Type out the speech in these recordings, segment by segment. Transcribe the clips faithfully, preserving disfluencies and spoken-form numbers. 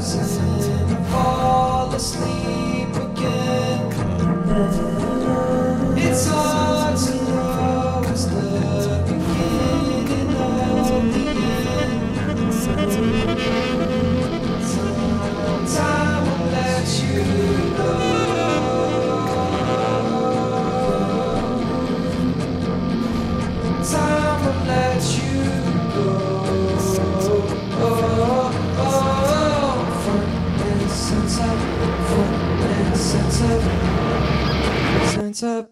Up.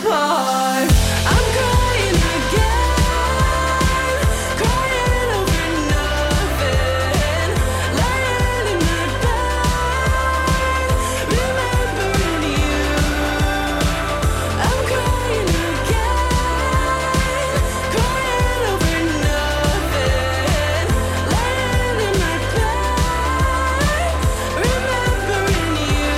apart. I'm crying again, crying over nothing, lying in my bed, remembering you. I'm crying again, crying over nothing, lying in my bed, remembering you.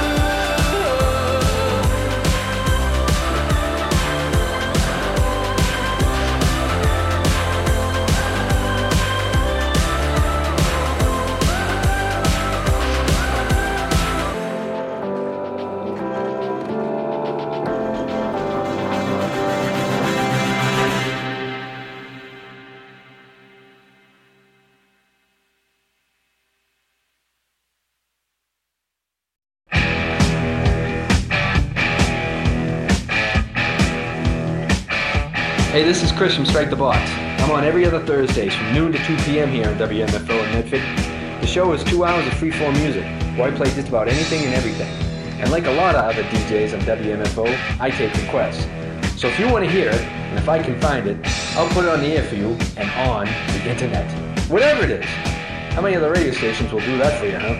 Hey, this is Chris from Strike the Box. I'm on every other Thursdays from noon to two p.m. here on W M F O in Medford. The show is two hours of free-form music, where I play just about anything and everything. And like a lot of other D Js on W M F O, I take requests. So if you want to hear it, and if I can find it, I'll put it on the air for you and on the internet. Whatever it is. How many other radio stations will do that for you, huh?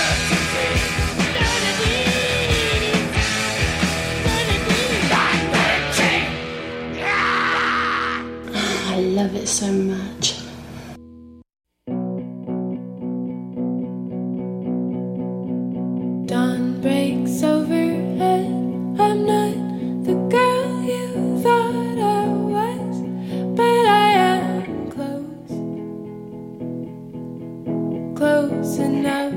I love it so much. Dawn breaks overhead. I'm not the girl you thought I was, but I am close, close enough.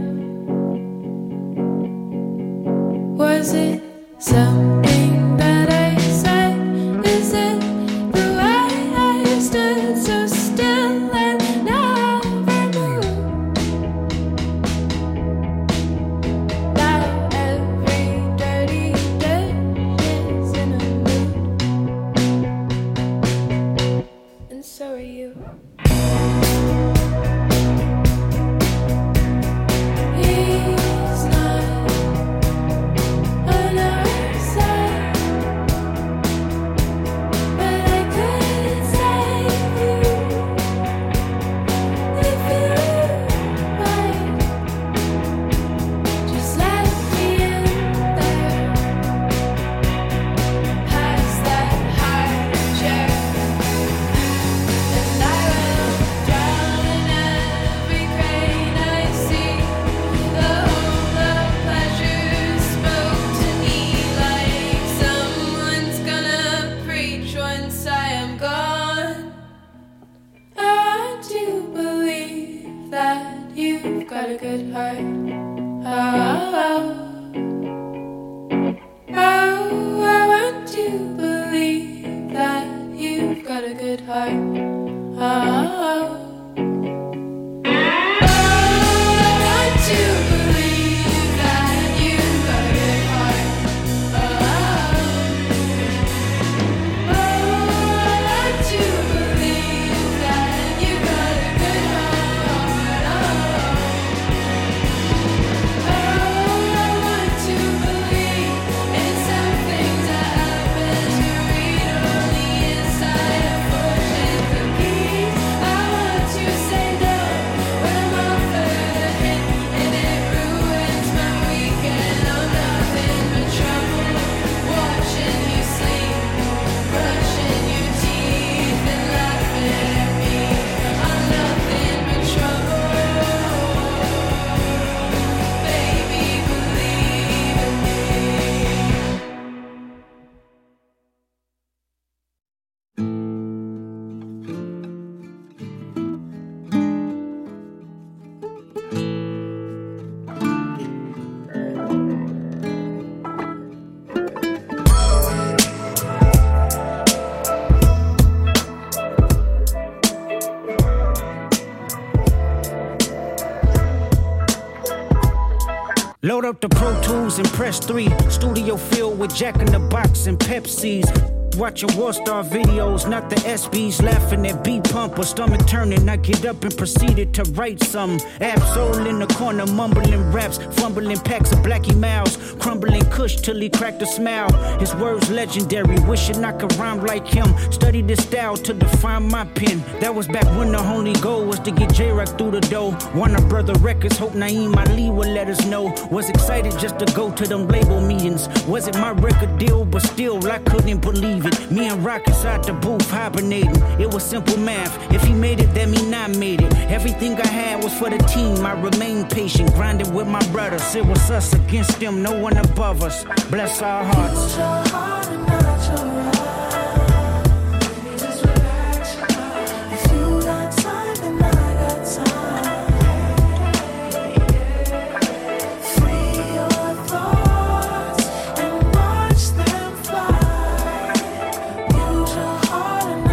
Was it something that I said? Is it the way I stood so still and never moved? Now every dirty dish is in a mood, and so are you. He's not on our side, but I could save you if you right. Just let me in there, past that high chair, and I will drown in every crane I see. The whole of pleasure spoke to me like someone's gonna preach once I am gone. I want to believe that you've got a good heart. Oh, oh, oh, I want to believe that you've got a good heart. Oh, oh. I want to believe that you've got a good heart. Oh, oh, I want to believe that you've got a good heart. Oh, oh, I want to believe in some things that happen to read only inside a fortune cookie. I want to say no when I'm offered a hint and it ruins my weekend. I'm nothing but trouble, watching you sleep, brushing your teeth and laughing at me. I'm nothing but trouble, baby, believe in me. Load up the Pro Tools and press three. Studio filled with Jack in the Box and Pepsis. watching War Star videos, not the S Bs laughing at beat pumper, stomach turning. I get up and proceeded to write some. Absol in the corner, mumbling raps, fumbling packs of Blackie Mouse, crumbling Kush till he cracked a smile. His words legendary, wishing I could rhyme like him. Studied this style to define my pen. That was back when the only goal was to get J-Rock through the door. Warner Brother Records, hope Naeem Ali would let us know. Was excited just to go to them label meetings. Was it my record deal? But still, I couldn't believe it. Me and Rock inside the booth hibernating. It was simple math. If he made it, that mean I made it. Everything I had was for the team. I remained patient, grinding with my brothers. It was us against them, no one above us. Bless our hearts. Use your heart and not your right. Baby, just relax your mind. If you got time, then I got time. Free your thoughts and watch them fly. Use your heart and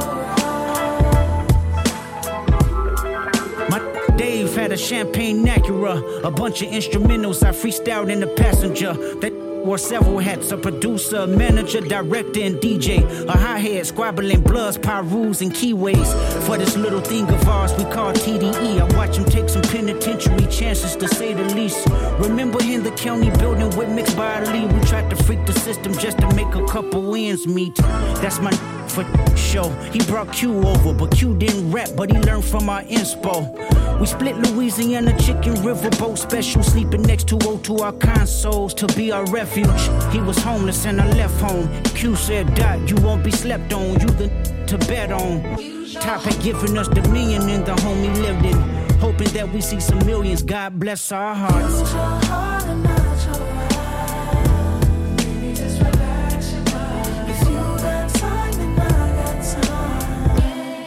not your right. My Dave had a champagne Acura, a bunch of instrumentals I freestyled in the passenger. That wore several hats, a producer, manager, director, and D J. A hi-hat, squabbling bloods, pyrus, and keyways. For this little thing of ours we call T D E. I watch him take some penitentiary chances, to say the least. Remember in the county building with Mixed by Ali, we tried to freak the system just to make a couple ends meet. That's my for show. He brought Q over, but Q didn't rap, but he learned from our inspo. We split Louisiana chicken riverboat special, sleeping next to O to our consoles to be our refuge. He was homeless and I left home. Q said, Dot, you won't be slept on, you the to bet on. Top had given us the million in the home he lived in, hoping that we see some millions. God bless our hearts. Use your heart and not your right. Baby, just relax your mind. If you got time, then I got time.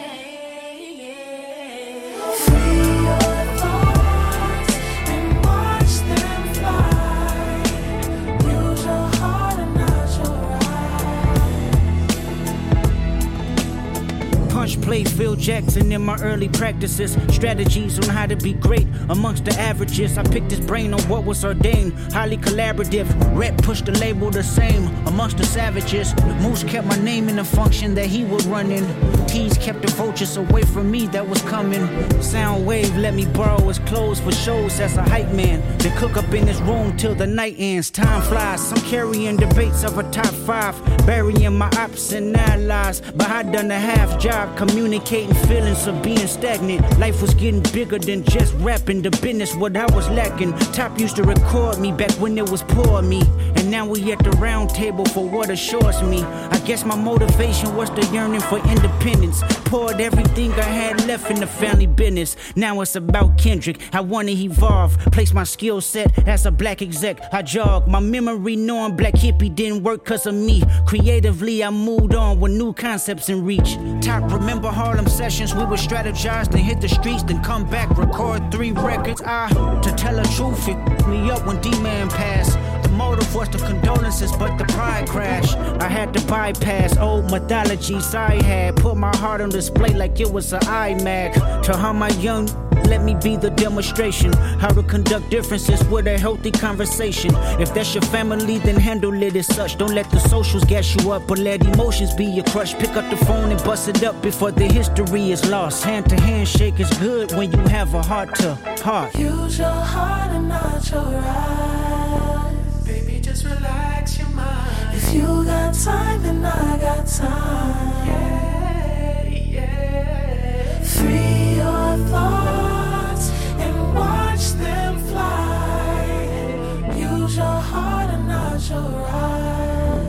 Free your thoughts and watch them fly. Use your heart and not your right. Punch played Phil Jackson in my early practices. Strategies on how to be great amongst the averages. I picked his brain on what was ordained. Highly collaborative. Rep pushed the label the same amongst the savages. Moose kept my name in the function that he would run in. Tease kept the vultures away from me that was coming. Soundwave let me borrow his clothes for shows as a hype man. Then cook up in his room till the night ends. Time flies. Some carrying debates of a top five. Burying my ops and allies. But I done a half job communicating feelings of being stagnant. Life was getting bigger than just rapping. The business what I was lacking. Top used to record me back when it was poor of me. And now we at the round table for what assures me. I guess my motivation was the yearning for independence. Poured everything I had left in the family business. Now it's about Kendrick. I wanna evolve. Place my skill set as a black exec. I jog my memory knowing Black Hippie didn't work cause of me. Creatively I moved on with new concepts in reach. Top remember Harlem sessions. We would strategize, then hit the streets, then come back, record three records. I, to tell the truth, it f***ed me up when D-Man passed. The motive was the condolences, but the pride crashed. I had to bypass old mythologies I had. Put my heart on display like it was an iMac. To how my young let me be the demonstration. How to conduct differences with a healthy conversation. If that's your family, then handle it as such. Don't let the socials gas you up, but let emotions be your crush. Pick up the phone and bust it up before the history is lost. Hand to hand shake is good when you have a heart to heart. Use your heart and not your eyes. Baby, just relax your mind. If you got time, then I got time. Yeah, yeah. Free your thoughts and watch them fly. Use your heart and not your eyes.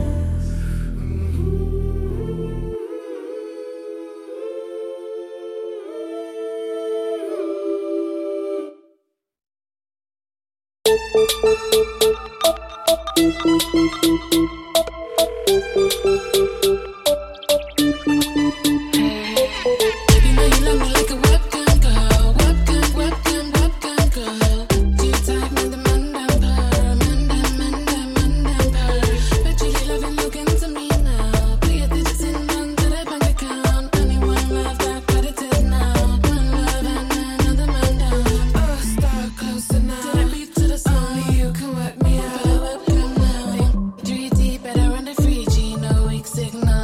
Signal.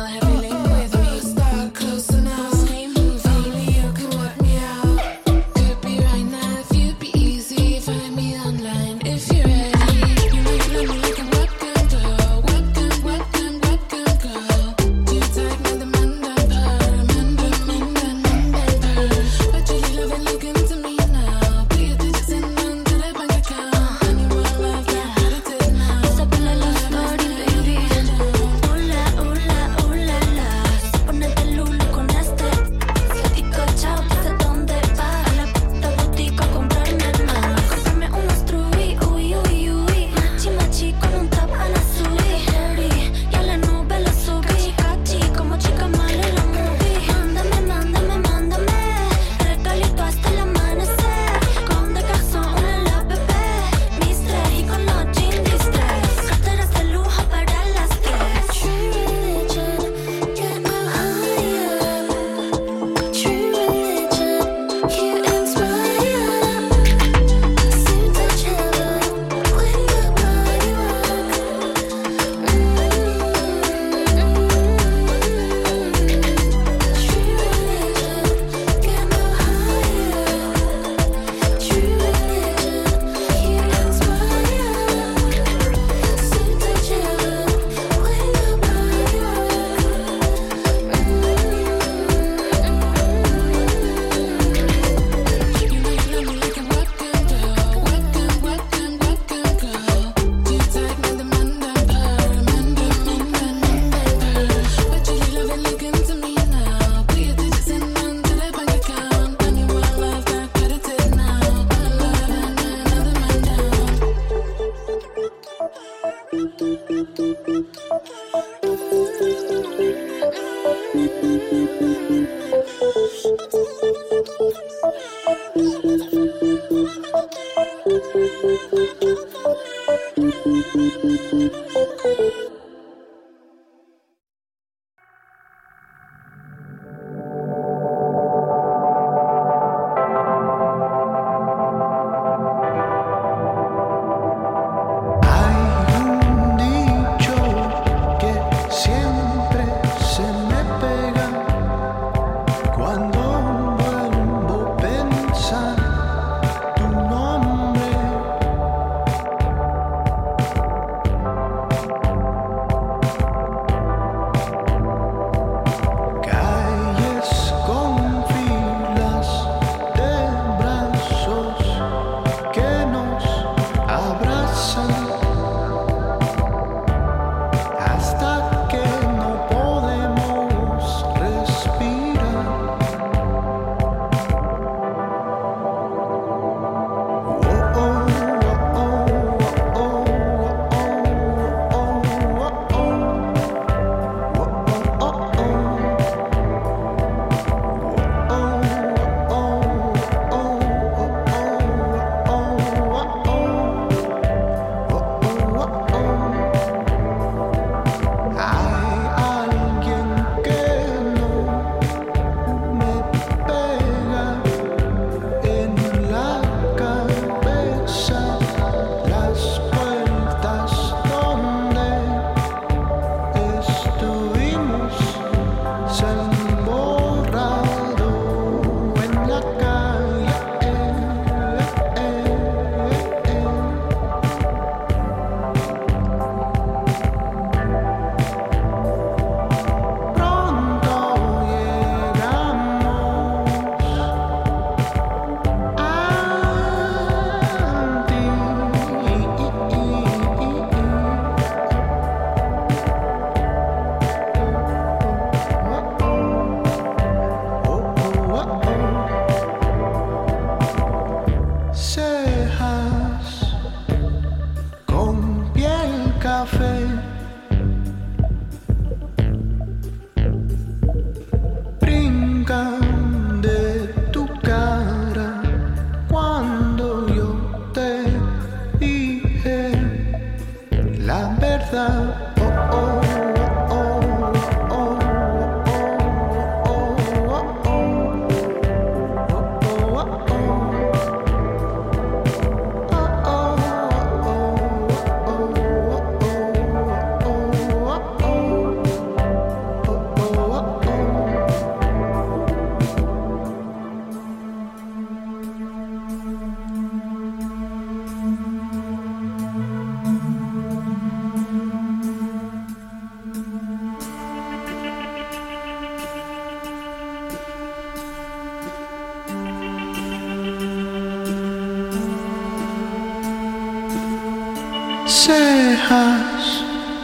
cejas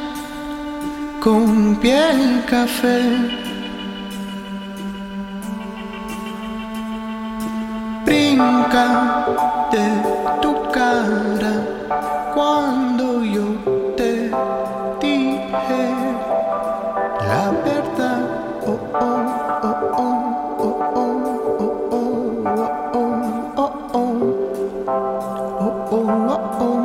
con piel café, brinca de tu cara cuando yo te dije la verdad. Oh, oh, oh, oh, oh, oh, oh, oh, oh, oh, oh, oh, oh, oh.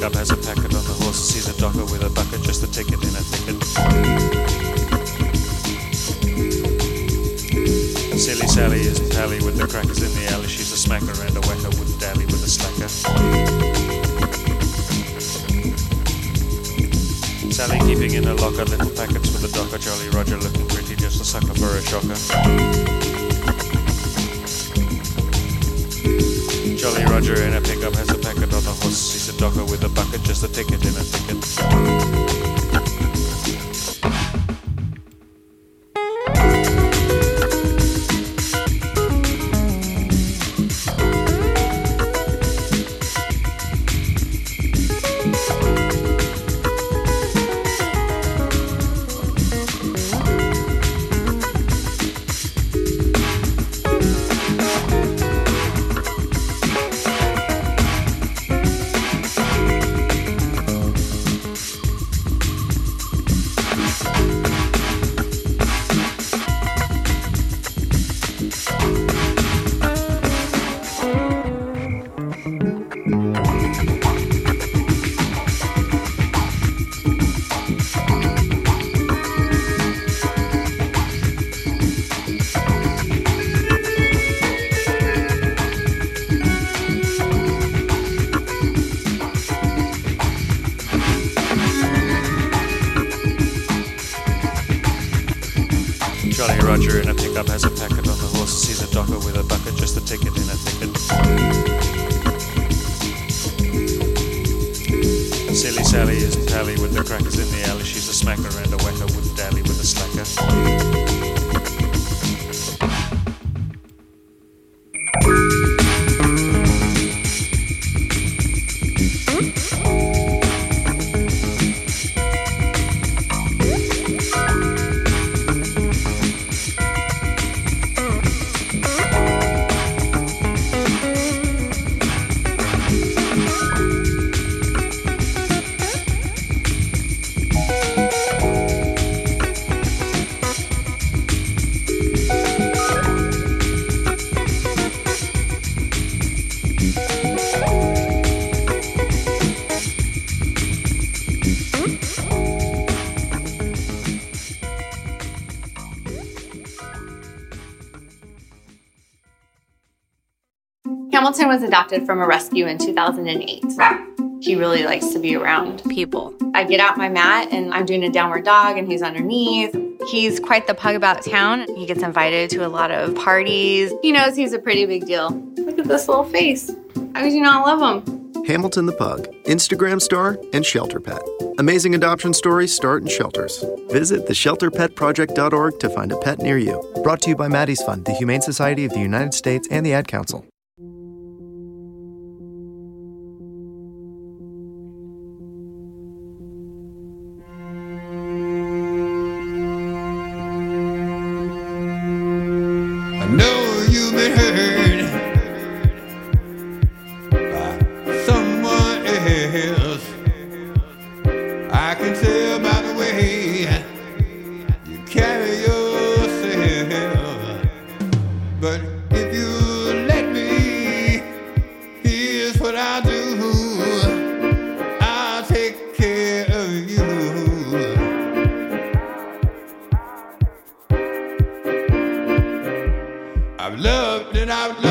pickup, has a packet on the horse, sees a docker with a bucket, just a ticket in a thicket. Silly Sally isn't pally with the crackers in the alley, she's a smacker and a whacker, wouldn't dally with a slacker. Sally keeping in her locker little packets with a docker, Jolly Roger looking pretty, just a sucker for a shocker. Jolly Roger in a pickup has a packet on the horse, sees a docker with a bucket, just a ticket in a thicket. Jolly Roger in a pickup has a packet on the horse, sees a docker with a bucket, just a ticket in a thicket. Silly Sally isn't pally with the crackers in the alley, she's a smacker and a whacker, wouldn't dally with a slacker. Hamilton was adopted from a rescue in two thousand eight. He really likes to be around people. I get out my mat and I'm doing a downward dog and he's underneath. He's quite the pug about town. He gets invited to a lot of parties. He knows he's a pretty big deal. Look at this little face. How could you not love him? Hamilton the Pug, Instagram star and shelter pet. Amazing adoption stories start in shelters. Visit the shelter pet project dot org to find a pet near you. Brought to you by Maddie's Fund, the Humane Society of the United States, and the Ad Council. I know you've been hurt by someone else. I can tell by the way you carry yourself. But if you let me, here's what I'll do. I'll take care of you. I've loved and I've loved.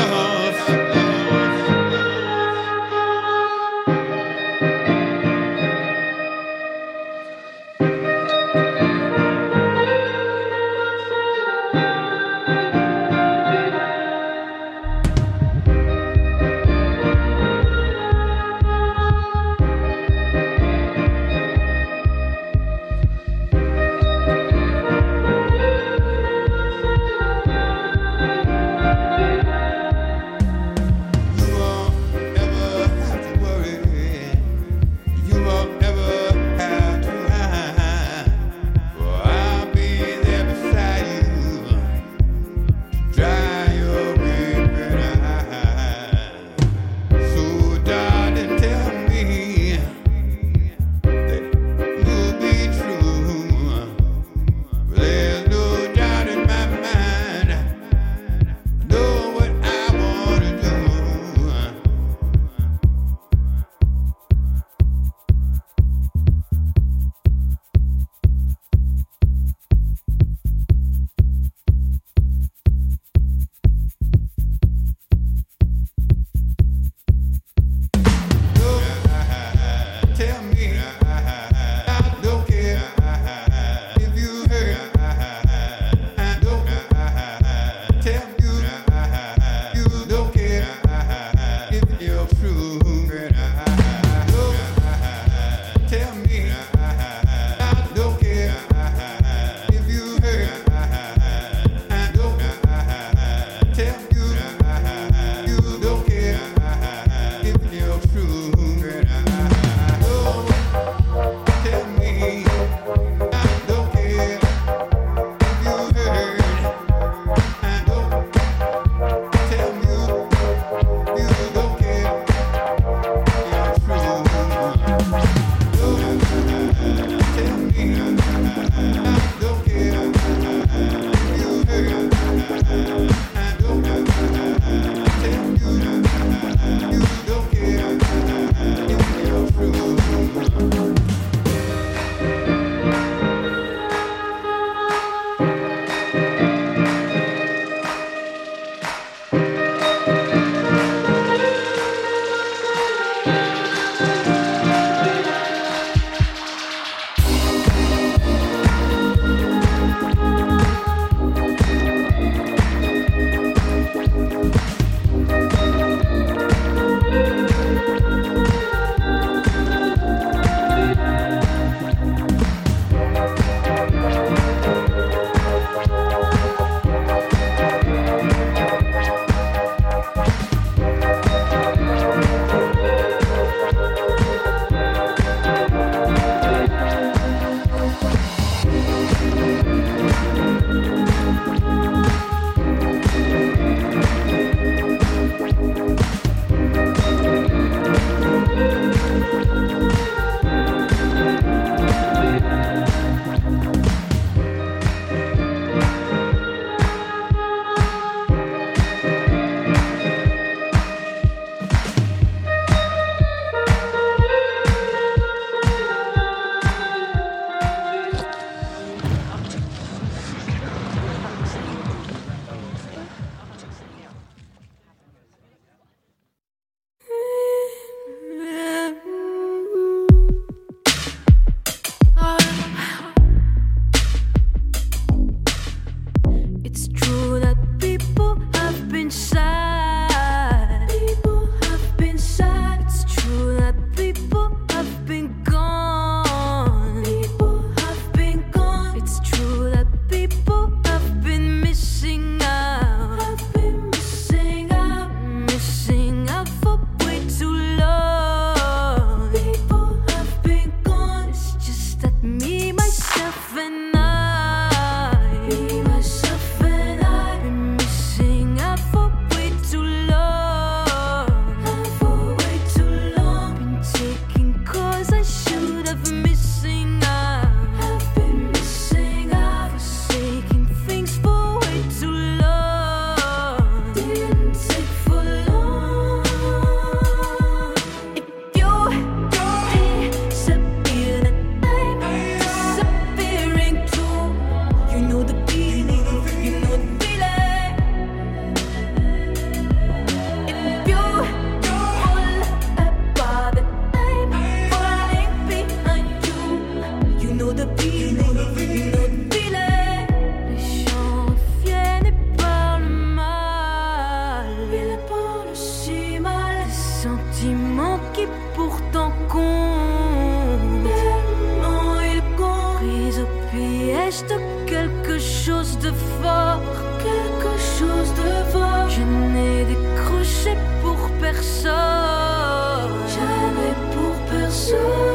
reste quelque chose de fort, quelque chose de fort. Je n'ai décroché pour personne, jamais pour personne.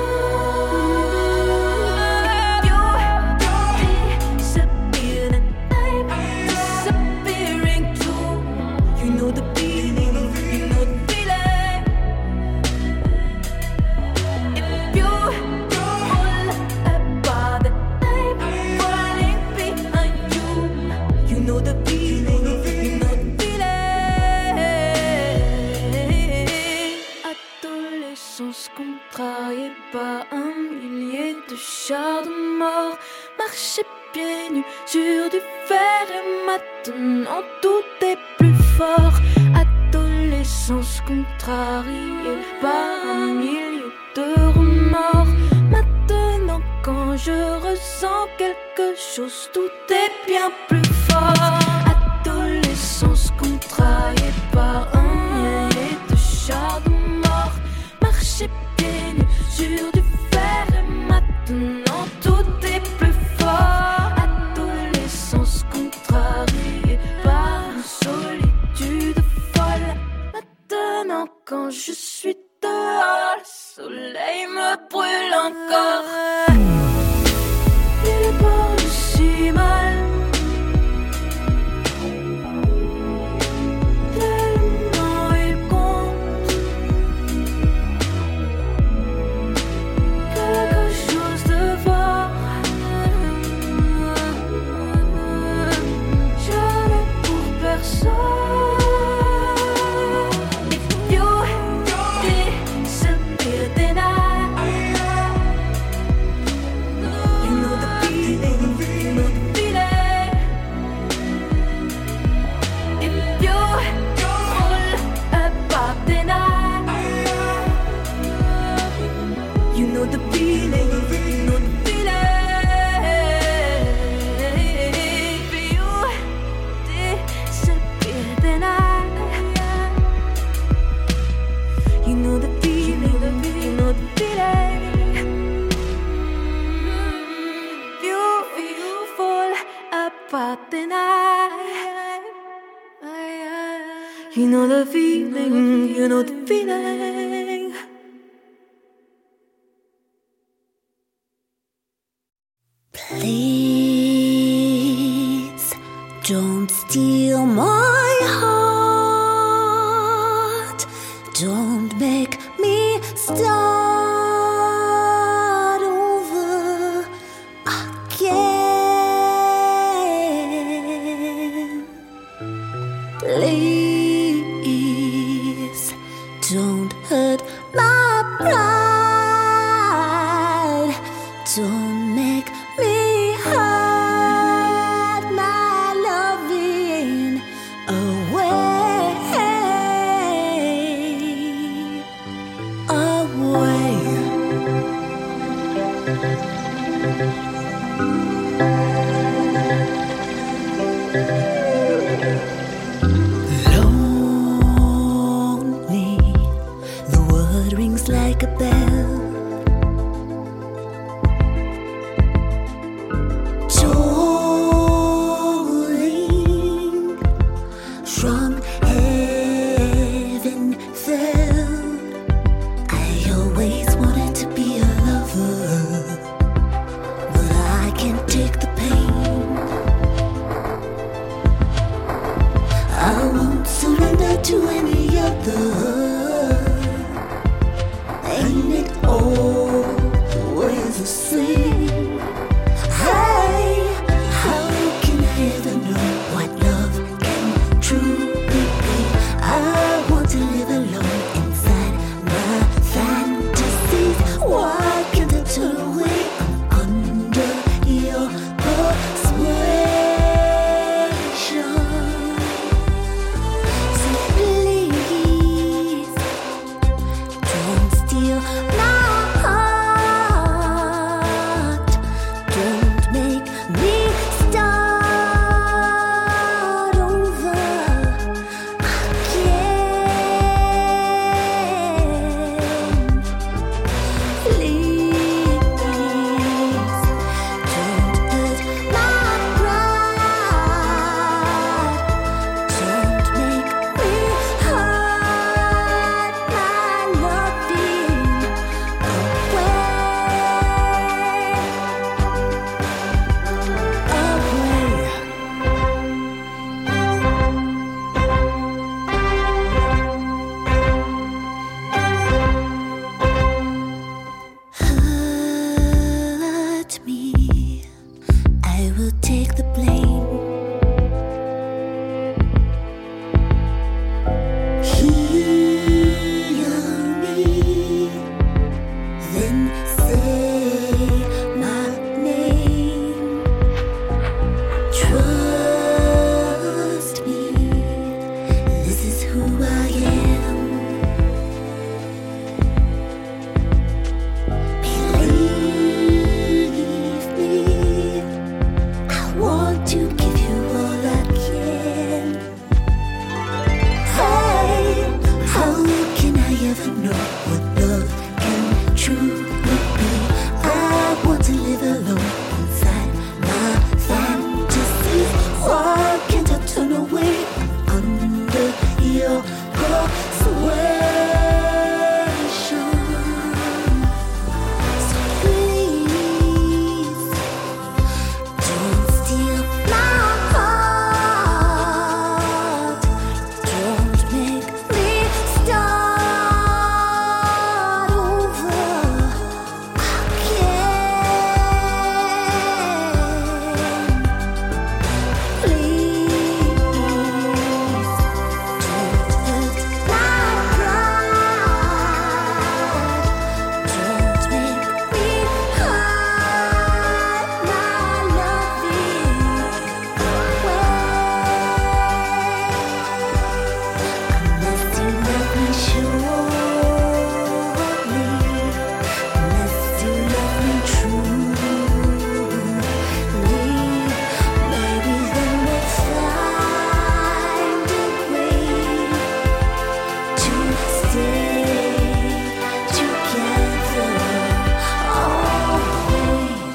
Contrarié par un millier de chars de mort, marcher pieds nus sur du fer et maintenant tout est plus fort. Adolescence contrariée par un millier de remords. Maintenant quand je ressens quelque chose, tout est bien plus fort. Adolescence contrariée par un millier de chars de mort, marcher pieds nus sur du fer et maintenant tout est plus fort. Adolescence contrariée par une solitude folle. Maintenant quand je suis dehors, le soleil me brûle encore. Il parle si mal, tellement il compte. Quelque chose de fort, jamais pour personne. If you disappear, then I, you know the feeling, you know the feeling. If you fall apart, then I, you know the feeling, you know the feeling. If you disappear, then I, you know the feeling, you know the feeling. If you, if you fall apart, then I, you know the feeling, you know the feeling. Please don't steal my heart. Don't make me start over again. Please don't hurt my pride. Don't make me hide my loving away, away. Lonely, the word rings like a bell. Tolling from heaven fell. I always wanted to be a lover, but I can't take the pain. I won't surrender to any other. Ain't it always the same? Hey, how can I ever know what love can truly be? I want to live alone inside my fantasies. Why can't I turn away? I'm under your persuasion. So please take the blame. Heal me, then say my name. Trust me, this is who I am. Believe me, I want to give you all I can. Hey, how can I ever know what love can truly be? I want to live alone inside my fantasies. Why can't I turn away under your persuasion? So please don't steal my heart. Don't make me start over again. Please don't hurt my pride. Don't make me hide my loving unless you love me surely, unless you love me truly. Maybe then we'll find a way to stay together always.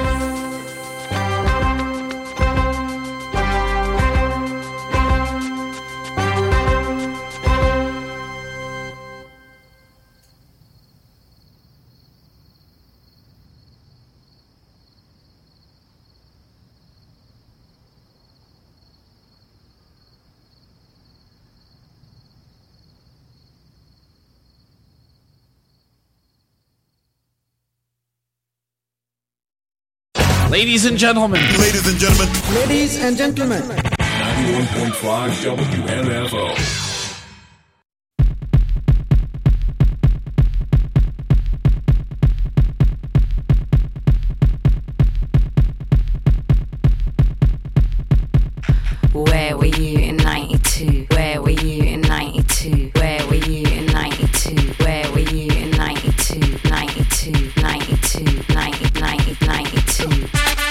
Ladies and gentlemen. Ladies and gentlemen. Ladies and gentlemen. ninety-one point five W M F O. Where were you in ninety-two? Where were you in ninety-two? Where were you in ninety-two? Where were you in ninety-two? ninety-two, ninety-two, ninety, ninety, ninety-two.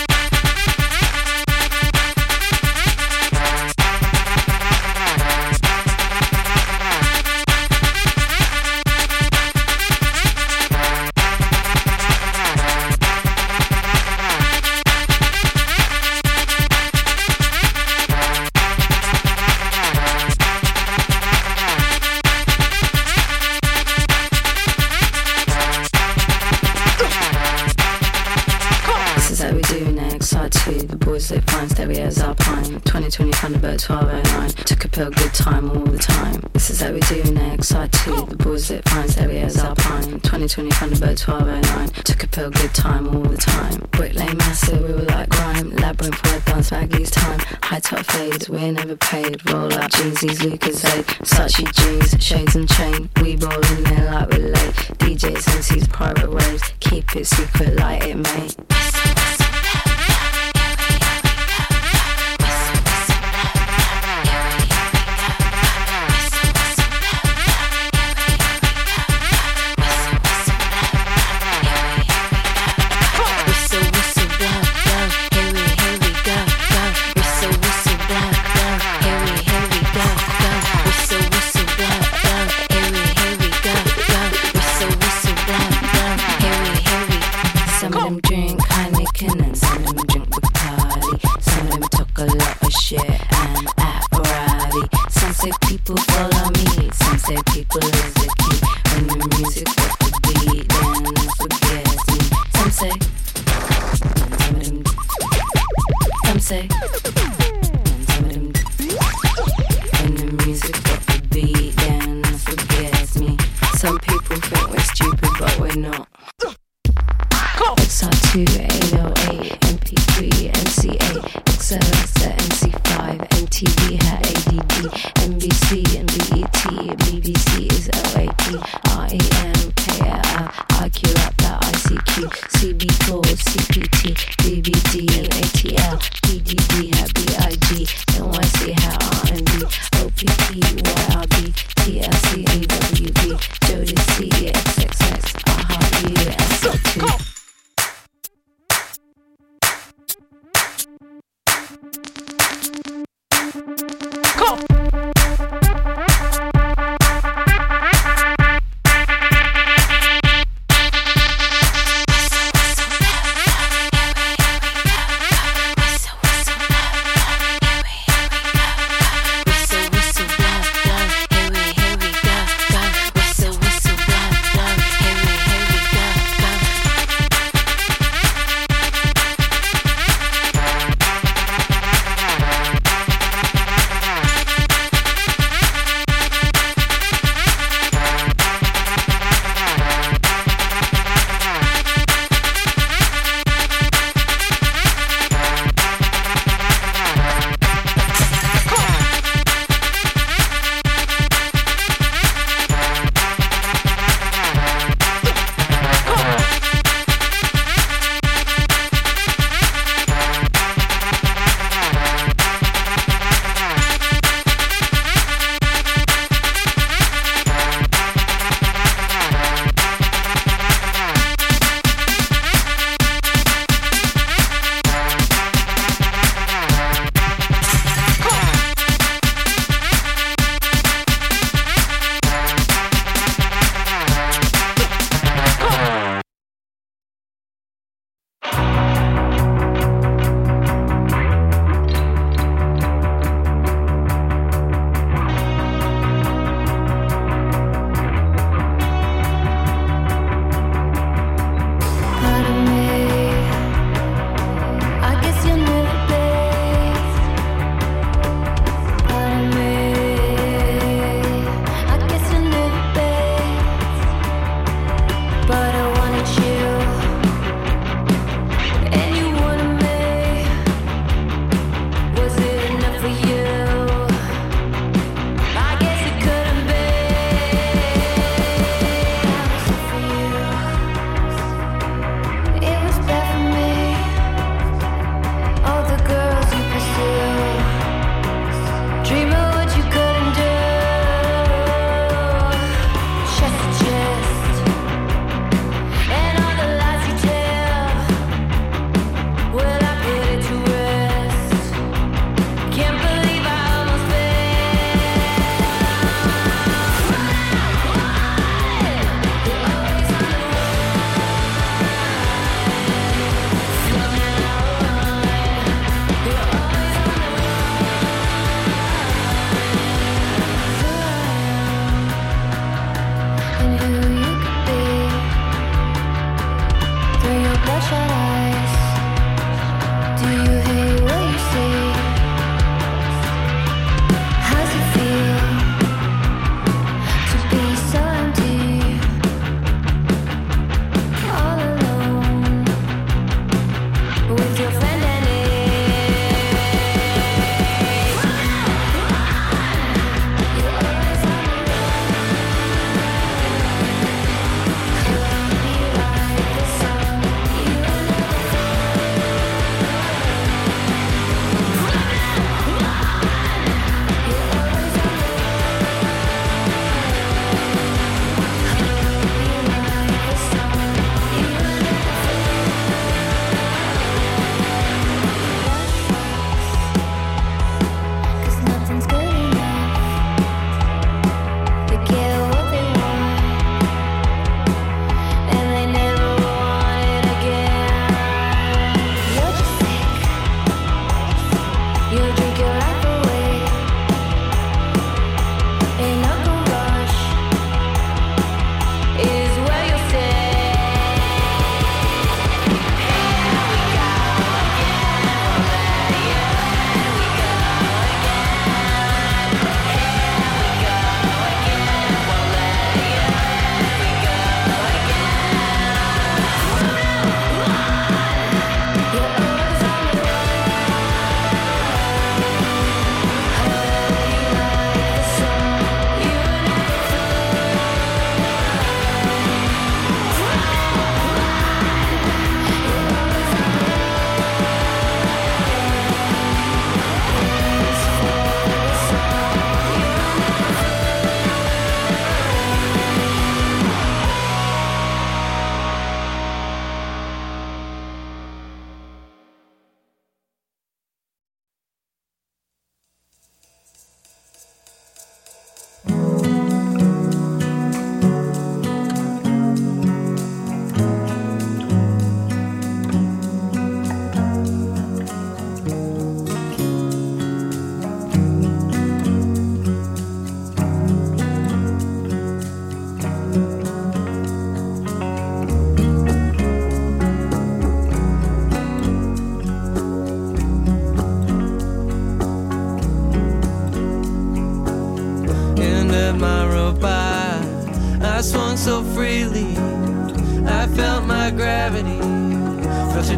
This is how we do next. Side two, the boys that find stereos Alpine. twenty twenty Thunderbird twelve oh nine. Took a pill, good time all the time. This is how we do next. Side two, the boys that find stereos Alpine. twenty twenty Thunderbird twelve oh nine. Took a pill, good time all the time. Brick Lane Massive, we were like grime. Labyrinth, word dance, baggies time. High top fades, we're never paid. Roll up jeansies, Lucasade. Sachi jeans, shades and chain. We roll in there like we're late. D Js, M Cs, private waves. Keep it secret like it may. Some of them drink Heineken and some of them drink Bacardi. Some of them talk a lot of shit and act rowdy. Some say people follow me, some say people is the key. When the music got the beat, then forget me. Some say, some of them, some say, some of them. When the music got the beat, then forget me. Some people think we're stupid, but we're not. X R two, A O eight, M P three, M C eight, S O S at M C five, M T V had A D D, N B C and B E T, B B C is O A P, R E M K L, I Q up that I C Q, C B four, C P T, D V D and A T L, P D D had B I G, N Y C had R and B, O P P, Y R B, T L C, A W B, Jodie C, X X X, I Heart You, S O two.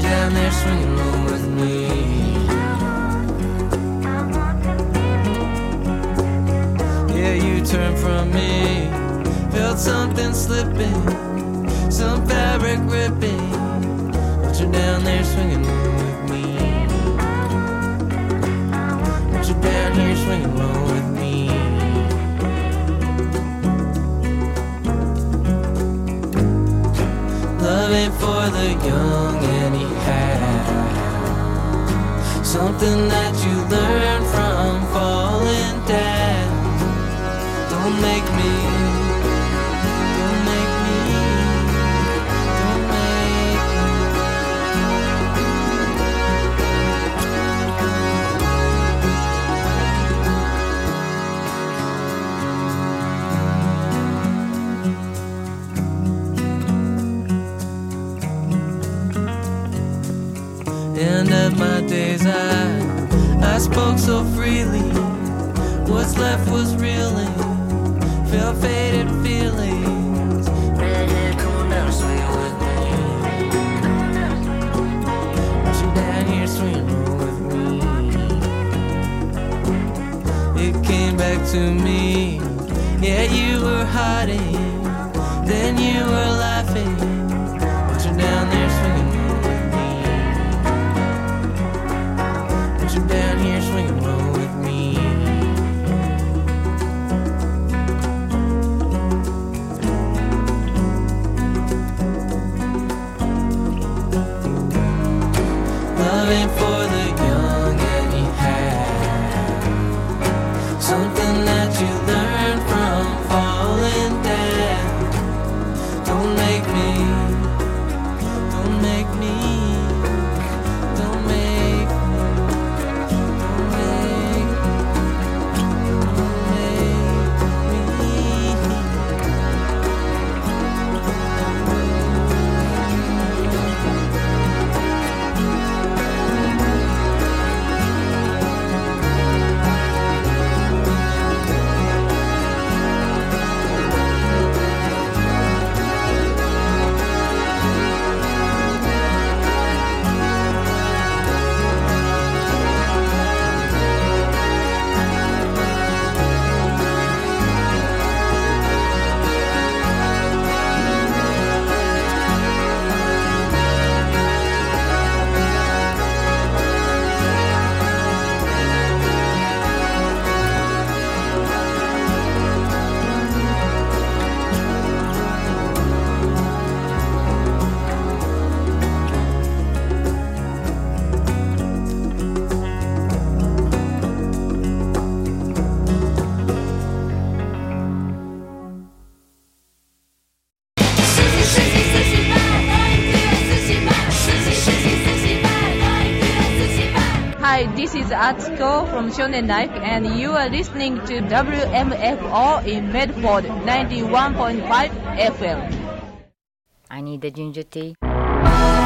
down there swinging low with me. Yeah, you turned from me, felt something slipping, some fabric ripping, but you're down there swinging low with me. But you're down here swinging low with me. Love ain't for the young anyhow, something that you learn from falling down. Don't make me, don't make me, don't make End of my days, I, I spoke so freely. What's left was reeling, felt faded feelings. Red hair, come on down, swing with me. But you down here swinging with me. It came back to me. Yeah, you were hiding, then you were laughing. But you're down there swinging. Down here swinging low with me. Love ain't for the young anyhow, something that you learn from falling down. Don't make me, don't make me, don't make me. Hi, this is Atsuko from Shonen Life, and you are listening to W M F O in Medford, ninety-one point five F M. I need the ginger tea.